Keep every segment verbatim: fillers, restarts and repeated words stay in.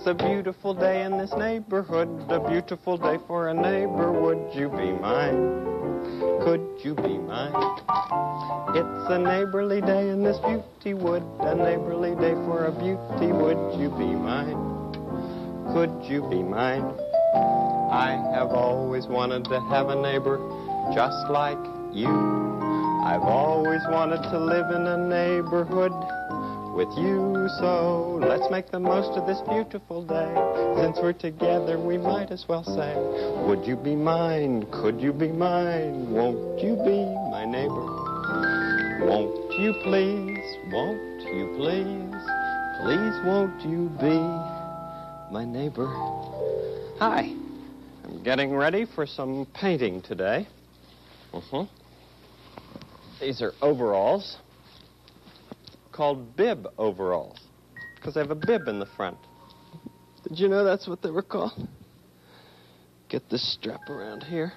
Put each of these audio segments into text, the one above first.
a beautiful day in this neighborhood, a beautiful day for a neighbor. Would you be mine? Could you be mine? It's a neighborly day in this beauty wood, a neighborly day for a beauty. Would you be mine? Could you be mine? I have always wanted to have a neighbor just like you. I've always wanted to live in a neighborhood with you, so let's make the most of this beautiful day. Since we're together, we might as well say, would you be mine? Could you be mine? Won't you be my neighbor? Won't you please? Won't you please? Please won't you be my neighbor? Hi, I'm getting ready for some painting today. Uh-huh. These are overalls called bib overalls because they have a bib in the front. Did you know that's what they were called? Get this strap around here.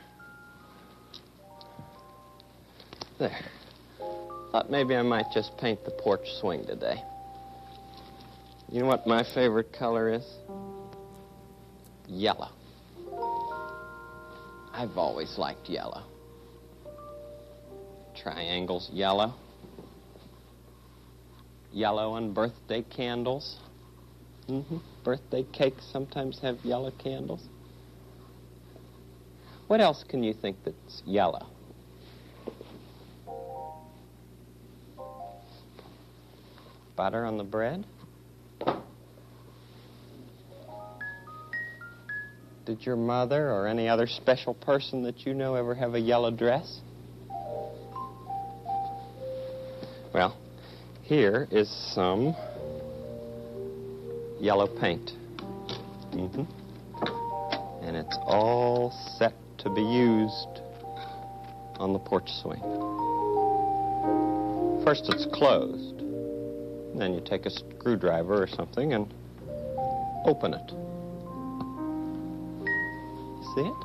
There. Thought maybe I might just paint the porch swing today. You know what my favorite color is? Yellow. I've always liked yellow. Triangles, yellow. Yellow on birthday candles. Mm-hmm. Birthday cakes sometimes have yellow candles. What else can you think that's yellow? Butter on the bread? Did your mother or any other special person that you know ever have a yellow dress? Well, here is some yellow paint. Mm-hmm. And it's all set to be used on the porch swing. First it's closed. Then you take a screwdriver or something and open it. See it?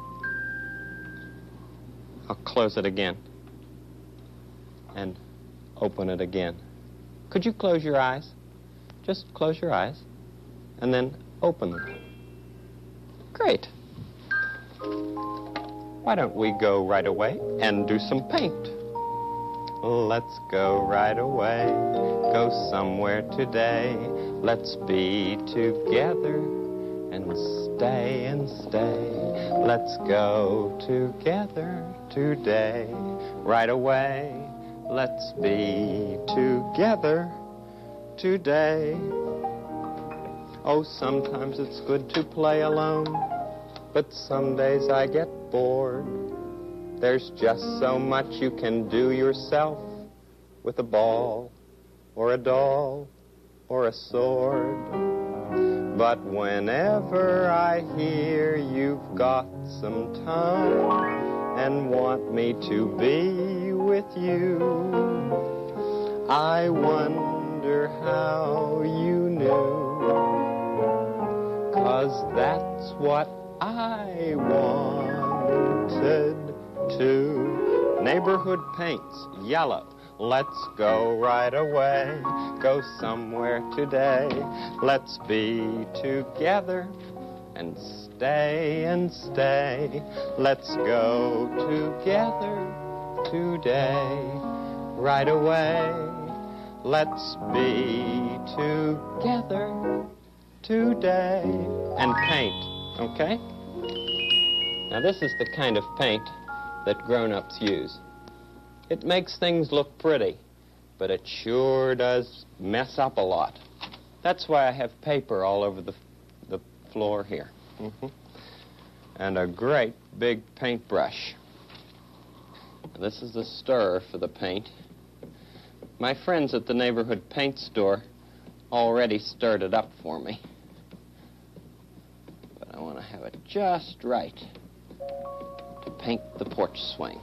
I'll close it again. And open it again. Could you close your eyes? Just close your eyes and then open them. Great. Why don't we go right away and do some paint? Let's go right away, go somewhere today. Let's be together and stay and stay. Let's go together today, right away. Let's be together today. Oh, sometimes it's good to play alone, but some days I get bored. There's just so much you can do yourself with a ball or a doll or a sword. But whenever I hear you've got some time and want me to be with you, I wonder how you knew, 'cause that's what I wanted to. Neighborhood paints, yellow. Let's go right away, go somewhere today. Let's be together and stay and stay. Let's go together today, right away. Let's be together today. And paint, okay? Now this is the kind of paint that grown-ups use. It makes things look pretty, but it sure does mess up a lot. That's why I have paper all over the, the floor here. Mm-hmm. And a great big paintbrush. This is the stirrer for the paint. My friends at the neighborhood paint store already stirred it up for me. But I want to have it just right to paint the porch swing.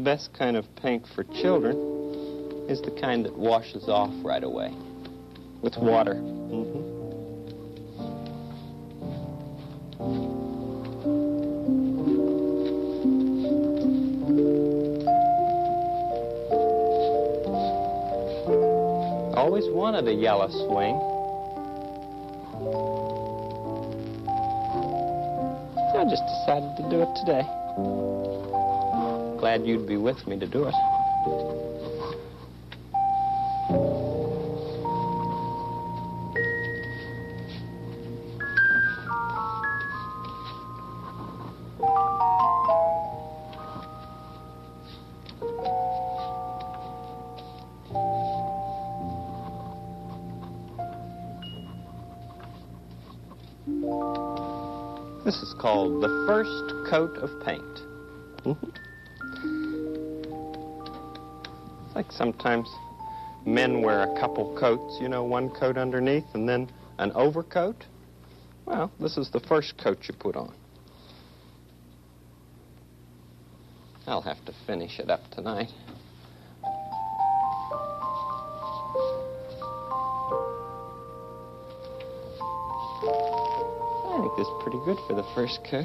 best kind of paint for children is the kind that washes off right away with water. Mm-hmm. Always wanted a yellow swing. I just decided to do it today. Glad you'd be with me to do it. This is called the first coat of paint. Mm-hmm. It's like sometimes men wear a couple coats, you know, one coat underneath and then an overcoat. Well, this is the first coat you put on. I'll have to finish it up tonight. I think this is pretty good for the first coat.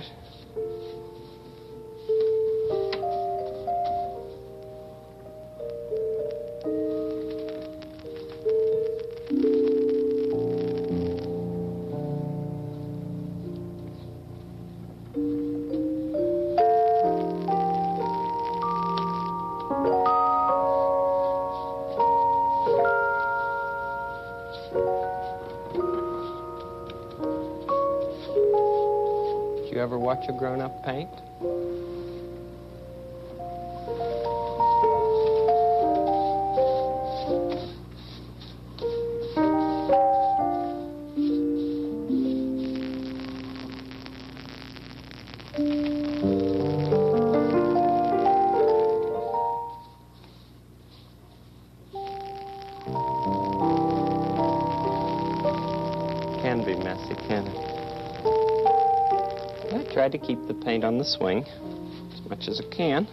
You ever watch a grown-up paint? Can be messy, can it? I try to keep the paint on the swing as much as I can.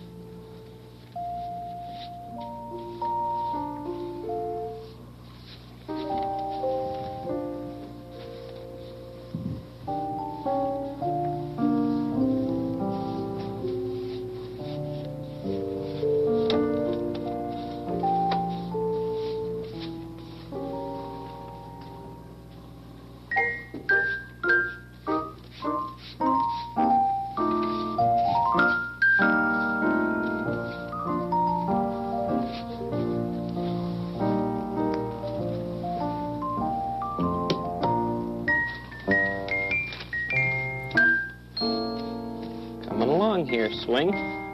Here, swing.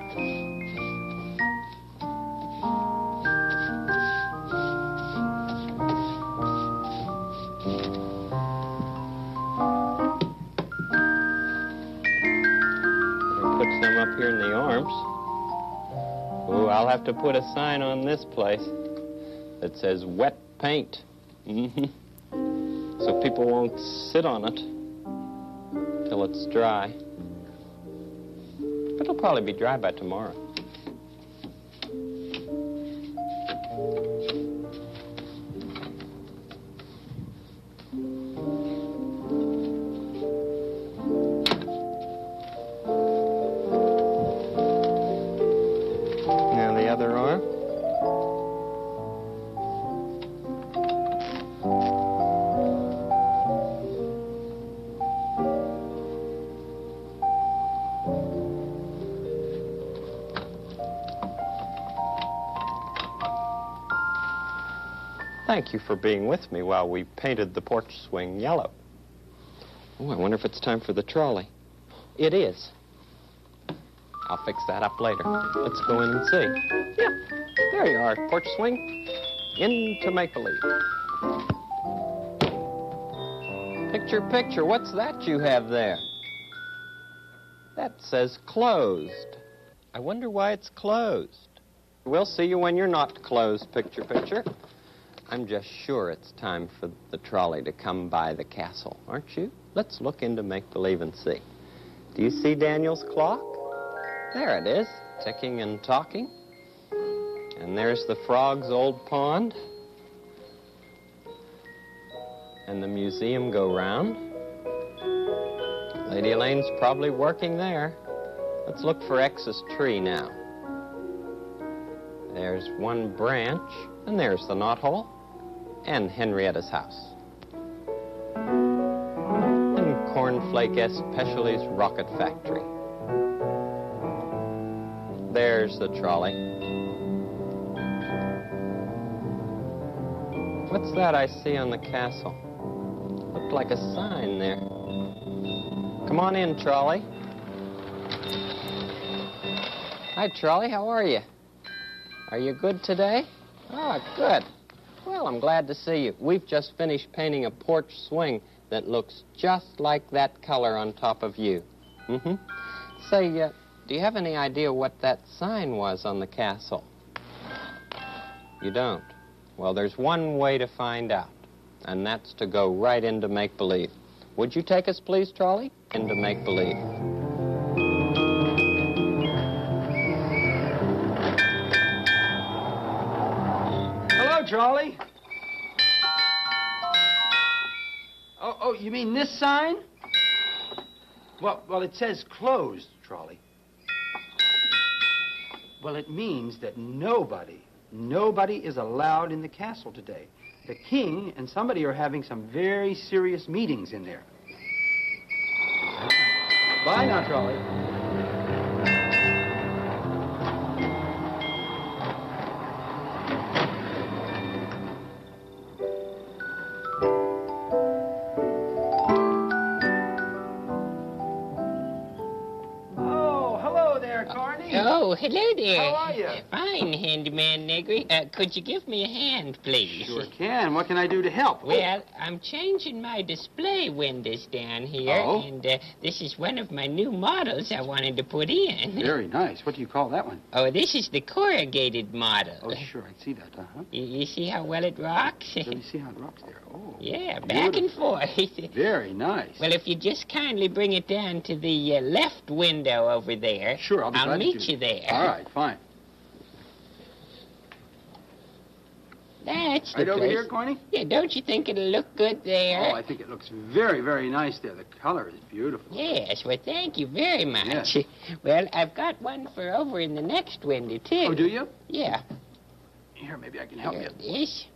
Put some up here in the arms. Oh, I'll have to put a sign on this place that says wet paint. Mm-hmm. So people won't sit on it till it's dry. It'll probably be dry by tomorrow. Now the other arm. Thank you for being with me while we painted the porch swing yellow. Oh, I wonder if it's time for the trolley. It is. I'll fix that up later. Let's go in and see. Yeah, there you are, porch swing. Into make-believe. Picture, picture, what's that you have there? That says closed. I wonder why it's closed. We'll see you when you're not closed, picture, picture. I'm just sure it's time for the trolley to come by the castle, aren't you? Let's look into make-believe and see. Do you see Daniel's clock? There it is. ticking and talking. And there's the frog's old pond. And the museum go-round. Lady Elaine's probably working there. Let's look for X's tree now. There's one branch, and there's the knothole, and Henrietta's house. And Cornflake Especialty's rocket factory. There's the trolley. What's that I see on the castle? Looked like a sign there. Come on in, trolley. Hi, trolley. How are you? Are you good today? Ah, good. Well, I'm glad to see you. We've just finished painting a porch swing that looks just like that color on top of you. Mm-hmm. Say, uh, do you have any idea what that sign was on the castle? You don't? Well, there's one way to find out, and that's to go right into make-believe. Would you take us, please, trolley? Into make-believe. Hello, trolley. Oh, oh, you mean this sign? Well, well, it says closed, trolley. Well, it means that nobody, nobody is allowed in the castle today. The king and somebody are having some very serious meetings in there. Bye now, trolley. Oh, hello there. How are you? Fine, Handyman Negri. Uh, could you give me a hand, please? Sure can. What can I do to help? Well, I'm changing my display windows down here, Oh? and uh, this is one of my new models I wanted to put in. Very nice. What do you call that one? Oh, this is the corrugated model. Oh, sure. I see that, uh-huh. You, you see how well it rocks? Let me see how it rocks there. Oh. Yeah, back beautiful. and forth. Very nice. Well, if you just kindly bring it down to the uh, left window over there, Sure, I'll be glad to meet do you there. All right, fine. That's the Right over place. here, Corny? Yeah, don't you think it'll look good there? Oh, I think it looks very, very nice there. The color is beautiful. Yes, well, thank you very much. Yes. Well, I've got one for over in the next window, too. Oh, do you? Yeah. Here, maybe I can help Here you. it is.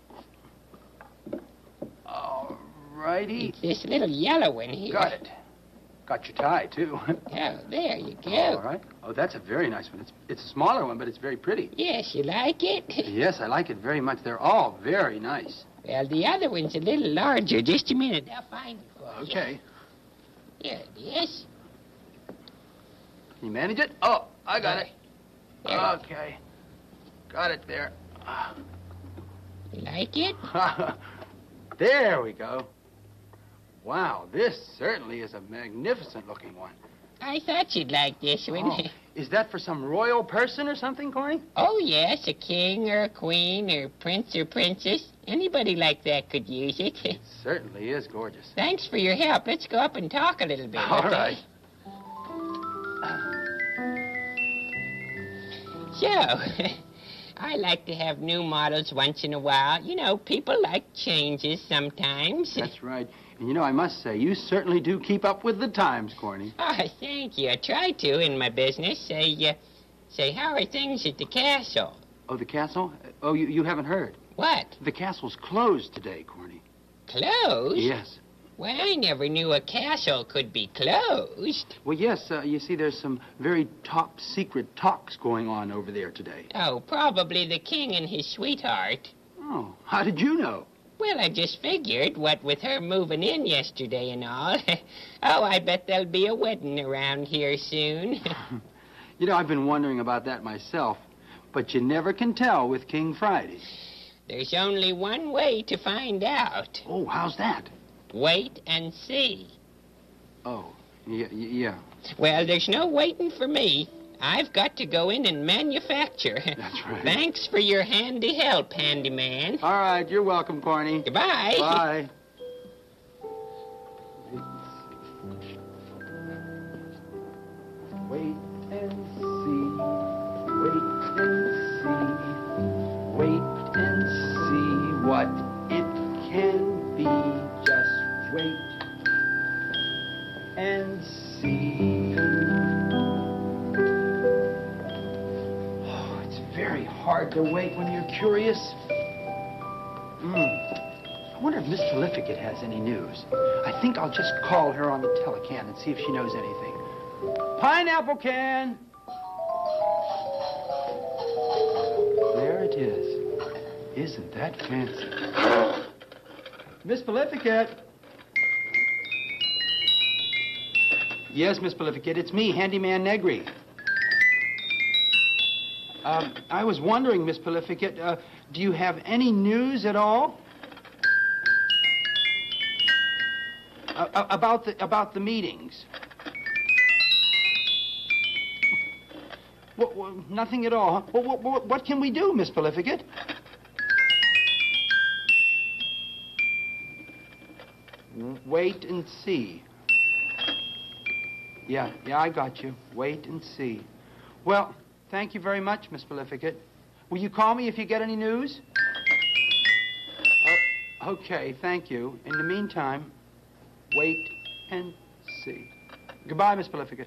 All righty. It's this little yellow one here. Got it. Got your tie, too. Oh, there you go. All right. Oh, that's a very nice one. It's it's a smaller one, but it's very pretty. Yes, you like it? Yes, I like it very much. They're all very nice. Well, the other one's a little larger. Just a minute. I'll find it for you. Okay. Here it is. Can you manage it? Oh, I got it. There. Okay. Got it there. You like it? There we go. Wow, this certainly is a magnificent-looking one. I thought you'd like this one. Oh, is that for some royal person or something, Corny? Oh, yes, a king or a queen or prince or princess. Anybody like that could use it. It certainly is gorgeous. Thanks for your help. Let's go up and talk a little bit. All okay? right. So, I like to have new models once in a while. You know, people like changes sometimes. That's right. And you know, I must say, you certainly do keep up with the times, Corny. Oh, thank you. I try to in my business. Say, uh, say, how are things at the castle? Oh, the castle? Oh, you, you haven't heard. What? The castle's closed today, Corny. Closed? Yes. Well, I never knew a castle could be closed. Well, yes, uh, you see, there's some very top secret talks going on over there today. Oh, probably the king and his sweetheart. Oh, how did you know? Well, I just figured, what with her moving in yesterday and all. Oh, I bet there'll be a wedding around here soon. You know, I've been wondering about that myself, but you never can tell with King Friday. There's only one way to find out. Oh, how's that? Wait and see. Oh, yeah, yeah. Well, there's no waiting for me. I've got to go in and manufacture. That's right. Thanks for your handy help, handyman. All right, you're welcome, Corny. Goodbye. Bye. Wait and see. and see. Oh, it's very hard to wait when you're curious. Hmm. I wonder if Miss Prolificate has any news. I think I'll just call her on the telecan and see if she knows anything. Pineapple can! There it is. Isn't that fancy? Miss Prolificate. Yes, Miss Prolificate, it's me, Handyman Negri. Um, I was wondering, Miss Prolificate, uh, do you have any news at all? Uh, about the about the meetings? What, what, nothing at all. What, what, what, what can we do, Miss Prolificate? Wait and see. Yeah, yeah, I got you. Wait and see. Well, thank you very much, Miss Prolificate. Will you call me if you get any news? Uh, okay, thank you. In the meantime, wait and see. Goodbye, Miss Prolificate.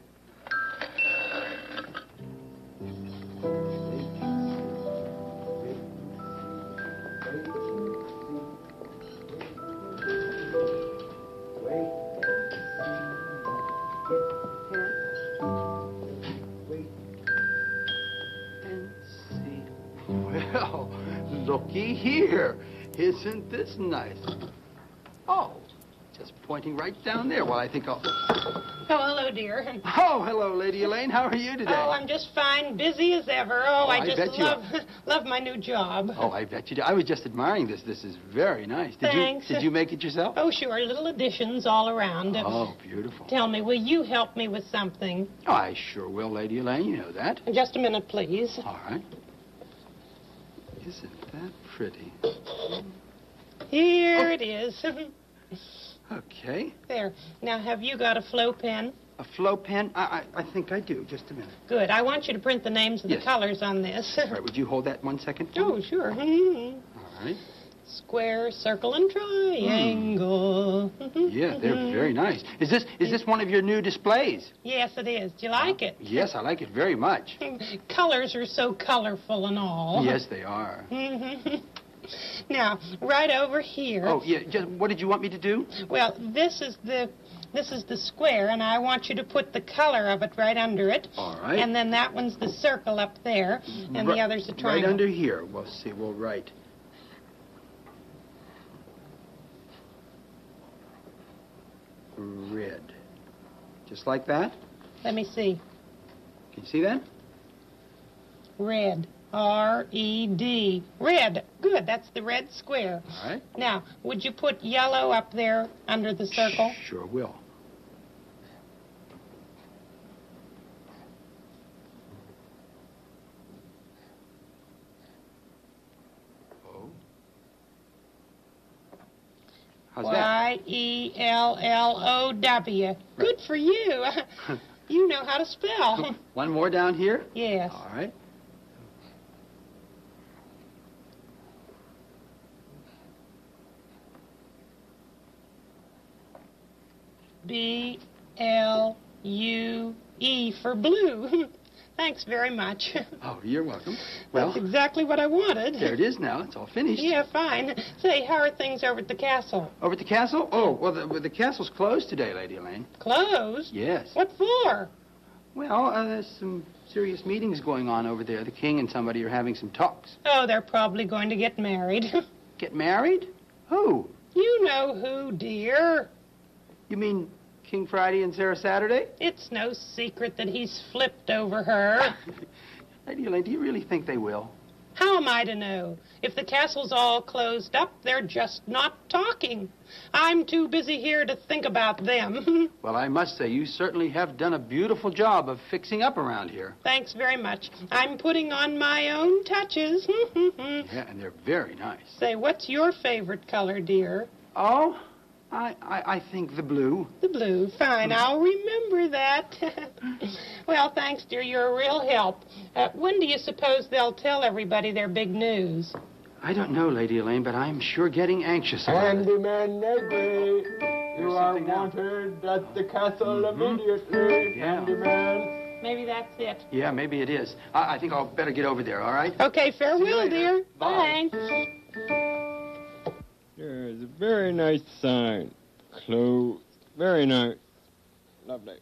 Well, looky here. Isn't this nice? Oh, just pointing right down there. Well, I think I'll... Oh, hello, dear. Oh, hello, Lady Elaine. How are you today? Oh, I'm just fine, busy as ever. Oh, Oh, I I just bet you love love my new job. Oh, I bet you do. I was just admiring this. This is very nice. Did Thanks. you Did you make it yourself? Oh, sure, little additions all around. Oh, beautiful. Tell me, will you help me with something? Oh, I sure will, Lady Elaine. You know that. Just a minute, please. All right. Isn't that pretty? Here Oh. it is. Okay. There. Now, have you got a flow pen? A flow pen? I, I I think I do. Just a minute. Good. I want you to print the names of Yes. the colors on this. All right. Would you hold that one second? Oh, sure. Mhm. All right. Square, circle, and triangle. Yeah, they're very nice. Is this is this one of your new displays? Yes, it is. Do you like it? Yes, I like it very much. Colors are so colorful and all. Yes, they are. Now, right over here. Oh, yeah. Just what did you want me to do? Well, this is the this is the square, and I want you to put the color of it right under it. All right. And then that one's the circle up there, and Ri- the other's the Right triangle. under here. We'll see. We'll write. Red. Just like that? Let me see. Can you see that? Red. R E D. Red. Good. That's the red square. All right. Now, would you put yellow up there under the circle? Sure will. Oh. How's that? Y E L L O W. Good for you. You know how to spell. One more down here? Yes. All right. B L U E for blue. Thanks very much. Oh, you're welcome. Well, That's exactly what I wanted. there it is now. It's all finished. Yeah, fine. Say, how are things over at the castle? Over at the castle? Oh, well, the, well, the castle's closed today, Lady Elaine. Closed? Yes. What for? Well, uh, there's some serious meetings going on over there. The king and somebody are having some talks. Oh, they're probably going to get married. Get married? Who? You know who, dear. You mean King Friday and Sarah Saturday? It's no secret that he's flipped over her. Lady Elaine, do you really think they will? How am I to know? If the castle's all closed up, they're just not talking. I'm too busy here to think about them. Well, I must say, you certainly have done a beautiful job of fixing up around here. Thanks very much. I'm putting on my own touches. Yeah, and they're very nice. Say, what's your favorite color, dear? Oh, I, I, I think the blue. The blue. Fine, I'll remember that. Well, thanks, dear. You're a real help. Uh, when do you suppose they'll tell everybody their big news? I don't know, Lady Elaine, but I'm sure getting anxious about it. Handyman Negri. You are wanted at the castle mm-hmm. immediately, yeah. handyman. Maybe that's it. Yeah, maybe it is. I, I think I'll better get over there, all right? Okay, farewell, dear. Bye. Bye. There's a very nice sign. Closed. Very nice. Lovely.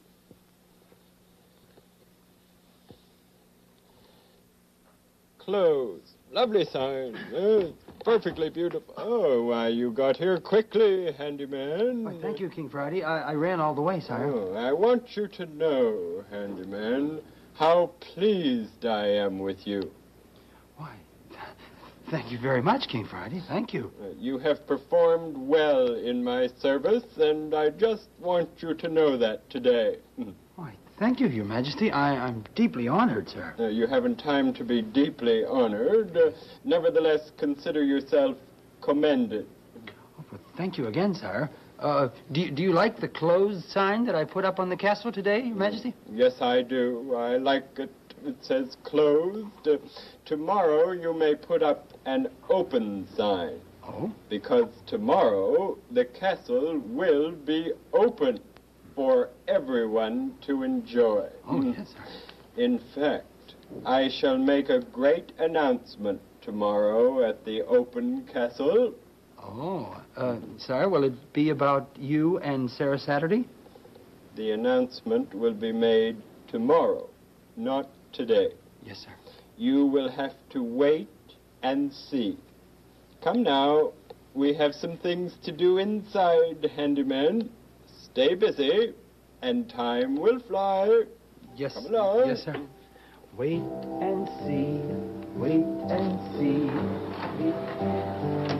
Closed. Lovely sign. Uh, perfectly beautiful. Oh, why, you got here quickly, handyman. Why, thank you, King Friday. I, I ran all the way, sire. Oh, I want you to know, handyman, how pleased I am with you. Why, th thank you very much, King Friday. Thank you. Uh, you have performed well in my service, and I just want you to know that today. Why, thank you, Your Majesty. I, I'm deeply honored, sir. Uh, you haven't time to be deeply honored. Uh, nevertheless, consider yourself commended. Oh, but thank you again, sire. Uh, do, you- do you like the closed sign that I put up on the castle today, Your Majesty? Yes, I do. I like it. It says closed. Uh, tomorrow you may put up an open sign, Oh? because tomorrow the castle will be open for everyone to enjoy. Oh, yes, sir. In fact, I shall make a great announcement tomorrow at the open castle. Oh, uh, sire, will it be about you and Sarah Saturday? The announcement will be made tomorrow, not today. Yes, sir. You will have to wait and see. Come now, we have some things to do inside, handyman. Stay busy, and time will fly. Yes. Come along. Yes, sir. Wait and see. Wait and see. Wait.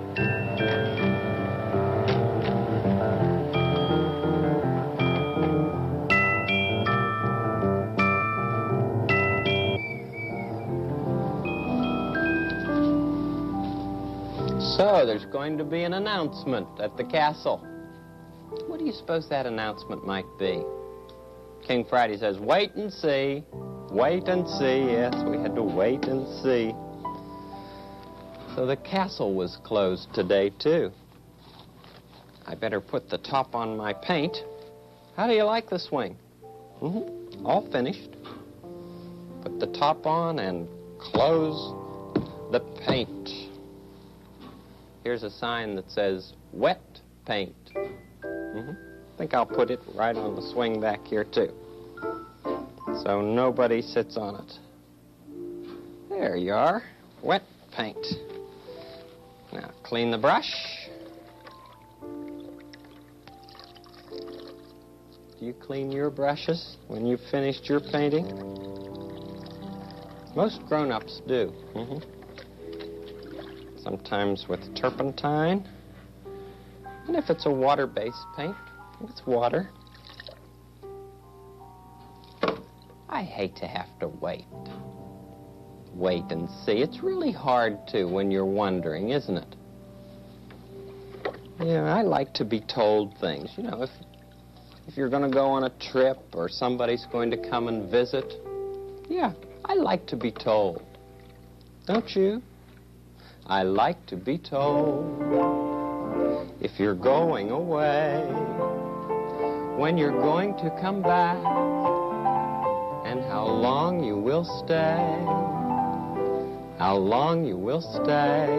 So, there's going to be an announcement at the castle. What do you suppose that announcement might be? King Friday says, wait and see. Wait and see. Yes, we had to wait and see. So the castle was closed today, too. I better put the top on my paint. How do you like the swing? Mm-hmm. All finished. Put the top on and close the paint. Here's a sign that says wet paint. Mm-hmm. I think I'll put it right on the swing back here, too, so nobody sits on it. There you are, wet paint. Now, clean the brush. Do you clean your brushes when you've finished your painting? Most grown-ups do. Mm-hmm. Sometimes with turpentine. And if it's a water-based paint, it's water. I hate to have to wait. Wait and see. It's really hard, too, when you're wondering, isn't it? Yeah, I like to be told things. You know, if, if you're going to go on a trip or somebody's going to come and visit, yeah, I like to be told. Don't you? I like to be told if you're going away, when you're going to come back, and how long you will stay, how long you will stay.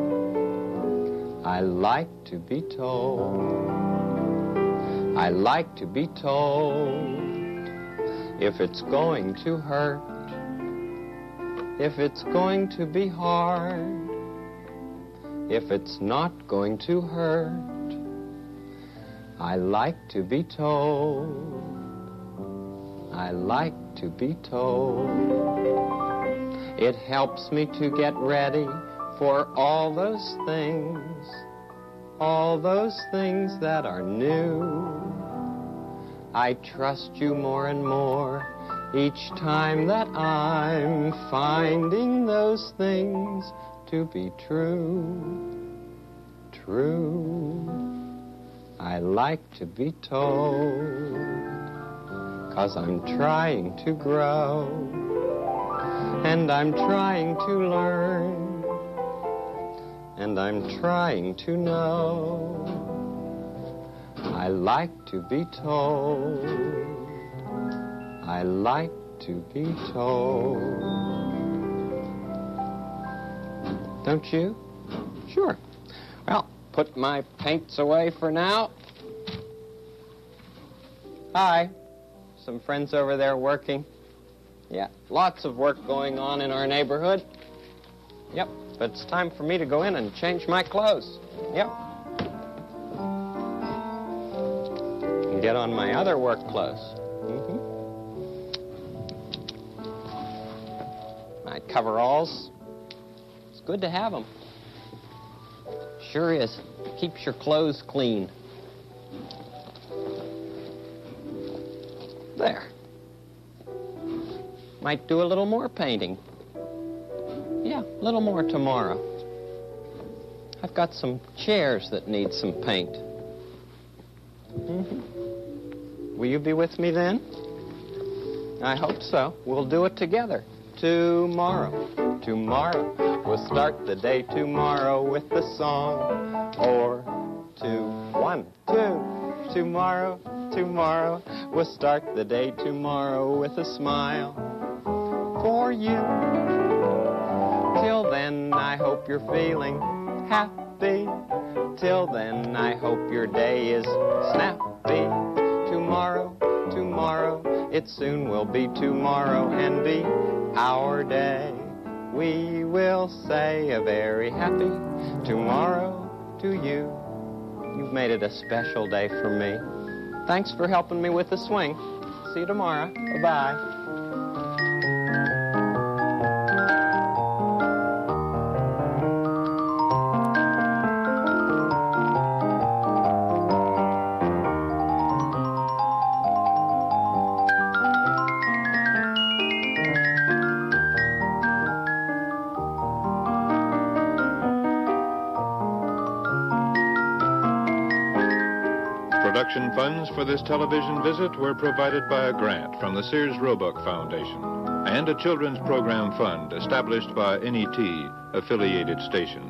I like to be told. I like to be told if it's going to hurt, if it's going to be hard, if it's not going to hurt. I like to be told. I like to be told. It helps me to get ready for all those things, all those things that are new. I trust you more and more each time that I'm finding those things to be true, true. I like to be told, 'cause I'm trying to grow, and I'm trying to learn, and I'm trying to know. I like to be told. I like to be told. Don't you? Sure. Well, put my paints away for now. Hi. Some friends over there working. Yeah, lots of work going on in our neighborhood. Yep, but it's time for me to go in and change my clothes. Yep. And get on my other work clothes. Mm-hmm. My coveralls. It's good to have them. Sure is. Keeps your clothes clean. There. Might do a little more painting. Yeah, a little more tomorrow. I've got some chairs that need some paint. Mm-hmm. Will you be with me then? I hope so. We'll do it together. Tomorrow. Tomorrow. We'll start the day tomorrow with the song. Or two. One, two. Tomorrow. Tomorrow. We'll start the day tomorrow with a smile. For you. Till then, I hope you're feeling happy. Till then, I hope your day is snappy. Tomorrow, tomorrow, it soon will be tomorrow and be our day. We will say a very happy tomorrow to you. You've made it a special day for me. Thanks for helping me with the swing. See you tomorrow. Bye-bye. Production funds for this television visit were provided by a grant from the Sears Roebuck Foundation and a children's program fund established by N E T affiliated stations.